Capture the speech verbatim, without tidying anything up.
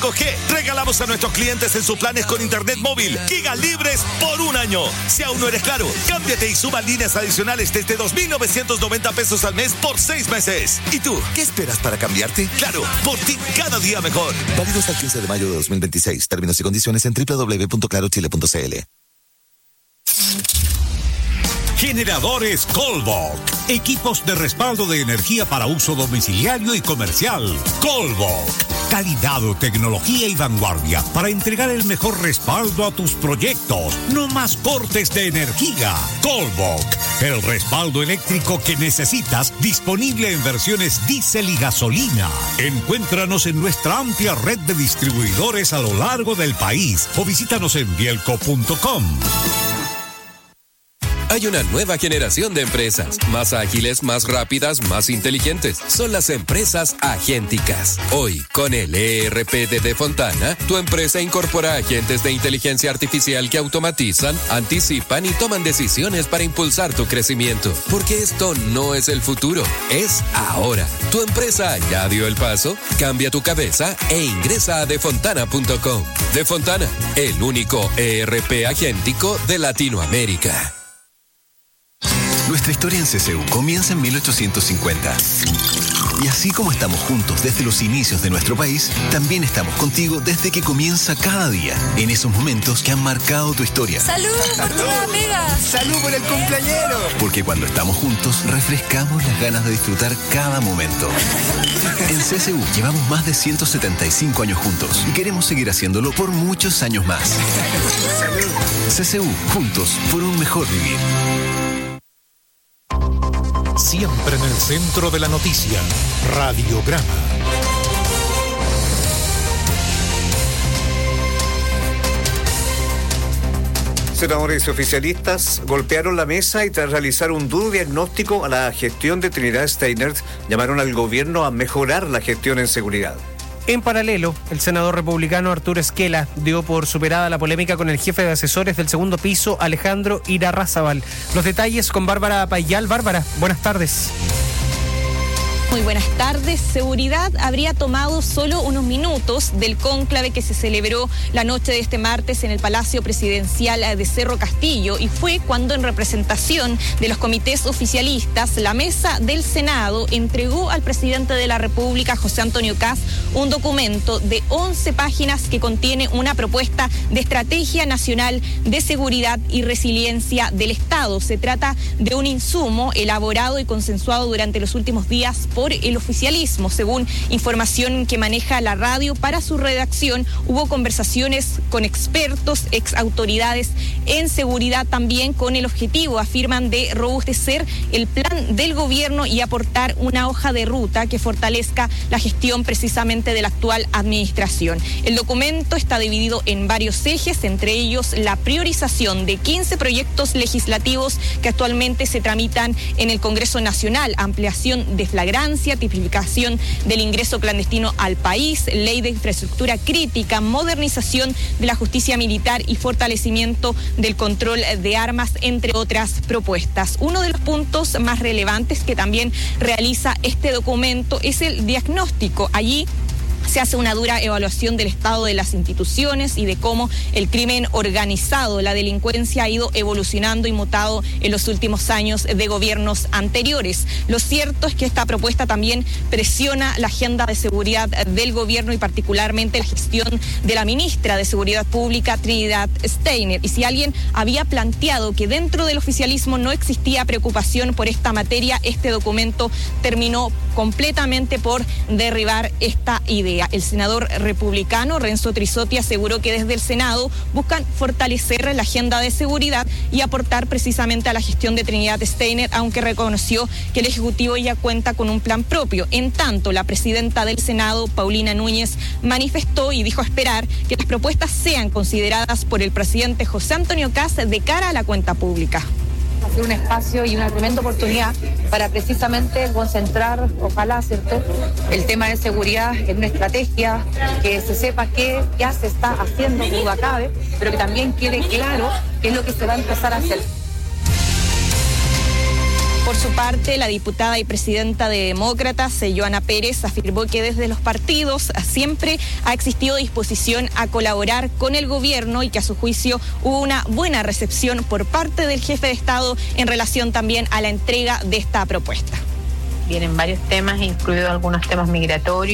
cinco G. Regalamos a nuestros clientes en sus planes con internet móvil gigas libres por un año. Si aún no eres Claro, cámbiate y suma líneas adicionales desde dos mil novecientos noventa pesos al mes por seis meses. ¿Y tú, qué esperas para cambiarte? Claro, por ti cada día mejor. Válido hasta el quince de mayo de dos mil veintiséis. Términos y condiciones en doble u doble u doble u punto claro chile punto c l. Generadores Colbok. Equipos de respaldo de energía para uso domiciliario y comercial. Colbok. Calidad, tecnología y vanguardia para entregar el mejor respaldo a tus proyectos. No más cortes de energía. Colbok. El respaldo eléctrico que necesitas, disponible en versiones diésel y gasolina. Encuéntranos en nuestra amplia red de distribuidores a lo largo del país o visítanos en bielco punto com. Hay una nueva generación de empresas, más ágiles, más rápidas, más inteligentes. Son las empresas agénticas. Hoy, con el E R P de Defontana, tu empresa incorpora agentes de inteligencia artificial que automatizan, anticipan y toman decisiones para impulsar tu crecimiento. Porque esto no es el futuro, es ahora. ¿Tu empresa ya dio el paso? Cambia tu cabeza e ingresa a defontana punto com. Defontana, el único E R P agéntico de Latinoamérica. Nuestra historia en C C U comienza en mil ochocientos cincuenta. Y así como estamos juntos desde los inicios de nuestro país, también estamos contigo desde que comienza cada día, en esos momentos que han marcado tu historia. ¡Salud por todas amigas! ¡Salud por el cumpleañero! Porque cuando estamos juntos, refrescamos las ganas de disfrutar cada momento. En C C U llevamos más de ciento setenta y cinco años juntos y queremos seguir haciéndolo por muchos años más. ¡Salud! C C U, juntos por un mejor vivir. Siempre en el centro de la noticia, Radiograma. Senadores oficialistas golpearon la mesa y tras realizar un duro diagnóstico a la gestión de Trinidad Steiner, llamaron al gobierno a mejorar la gestión en seguridad. En paralelo, el senador republicano Arturo Esquela dio por superada la polémica con el jefe de asesores del segundo piso, Alejandro Irarrázaval. Los detalles con Bárbara Payal. Bárbara, buenas tardes. Muy buenas tardes. Seguridad habría tomado solo unos minutos del cónclave que se celebró la noche de este martes en el Palacio Presidencial de Cerro Castillo y fue cuando en representación de los comités oficialistas la mesa del Senado entregó al presidente de la República, José Antonio Kast, un documento de once páginas que contiene una propuesta de estrategia nacional de seguridad y resiliencia del Estado. Se trata de un insumo elaborado y consensuado durante los últimos días por el oficialismo. Según información que maneja la radio, para su redacción hubo conversaciones con expertos, ex autoridades en seguridad también con el objetivo, afirman, de robustecer el plan del gobierno y aportar una hoja de ruta que fortalezca la gestión precisamente de la actual administración. El documento está dividido en varios ejes, entre ellos la priorización de quince proyectos legislativos que actualmente se tramitan en el Congreso Nacional, ampliación de flagrancia, tipificación del ingreso clandestino al país, ley de infraestructura crítica, modernización de la justicia militar y fortalecimiento del control de armas, entre otras propuestas. Uno de los puntos más relevantes que también realiza este documento es el diagnóstico. Allí se hace una dura evaluación del estado de las instituciones y de cómo el crimen organizado, la delincuencia ha ido evolucionando y mutado en los últimos años de gobiernos anteriores. Lo cierto es que esta propuesta también presiona la agenda de seguridad del gobierno y particularmente la gestión de la ministra de Seguridad Pública, Trinidad Steiner. Y si alguien había planteado que dentro del oficialismo no existía preocupación por esta materia, este documento terminó completamente por derribar esta idea. El senador republicano Renzo Trisotti aseguró que desde el Senado buscan fortalecer la agenda de seguridad y aportar precisamente a la gestión de Trinidad Steiner, aunque reconoció que el Ejecutivo ya cuenta con un plan propio. En tanto, la presidenta del Senado, Paulina Núñez, manifestó y dijo esperar que las propuestas sean consideradas por el presidente José Antonio Kast de cara a la cuenta pública. Hacer un espacio y una tremenda oportunidad para precisamente concentrar, ojalá, ¿cierto?, el tema de seguridad en una estrategia, que se sepa qué ya se está haciendo, que duda cabe, pero que también quede claro qué es lo que se va a empezar a hacer. Por su parte, la diputada y presidenta de Demócratas, Johanna Pérez, afirmó que desde los partidos siempre ha existido disposición a colaborar con el gobierno y que a su juicio hubo una buena recepción por parte del jefe de Estado en relación también a la entrega de esta propuesta. Vienen varios temas, incluidos algunos temas migratorios.